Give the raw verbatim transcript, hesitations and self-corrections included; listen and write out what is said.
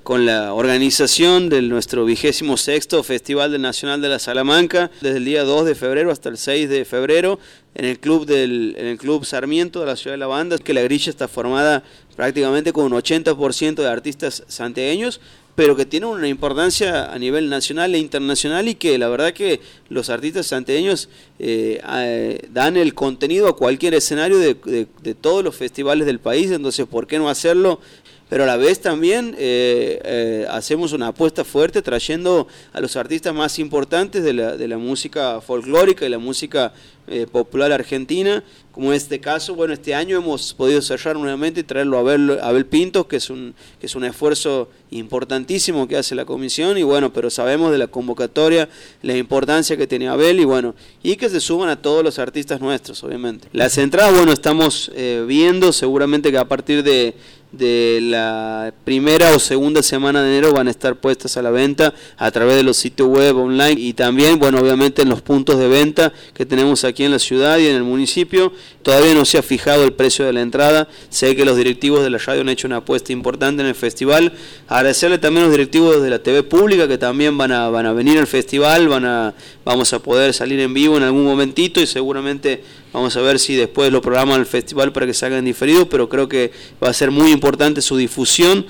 con la organización de nuestro vigésimo sexto Festival del Nacional de la Salamanca, desde el día dos de febrero hasta el seis de febrero, en el club del en el Club Sarmiento de la ciudad de La Banda, que la grilla está formada prácticamente con un ochenta por ciento de artistas santiagueños, pero que tiene una importancia a nivel nacional e internacional, y que la verdad que los artistas santiagueños eh, eh, dan el contenido a cualquier escenario de, de, de todos los festivales del país. Entonces, ¿por qué no hacerlo? Pero a la vez también eh, eh, hacemos una apuesta fuerte trayendo a los artistas más importantes de la, de la música folclórica y la música eh, popular argentina, como en este caso. Bueno, este año hemos podido cerrar nuevamente y traerlo a Abel, a Abel Pintos, que es, un, que es un esfuerzo importantísimo que hace la comisión, y bueno, pero sabemos de la convocatoria, la importancia que tiene Abel, y bueno, y que se suman a todos los artistas nuestros, obviamente. Las entradas, bueno, estamos eh, viendo seguramente que a partir de de la primera o segunda semana de enero van a estar puestas a la venta a través de los sitios web online, y también, bueno, obviamente en los puntos de venta que tenemos aquí en la ciudad y en el municipio. Todavía no se ha fijado el precio de la entrada. Sé que los directivos de la radio han hecho una apuesta importante en el festival. Agradecerle también a los directivos de la T V pública, que también van a, van a venir al festival, van a, vamos a poder salir en vivo en algún momentito, y seguramente vamos a ver si después lo programan al festival para que salgan diferidos, pero creo que va a ser muy importante su difusión.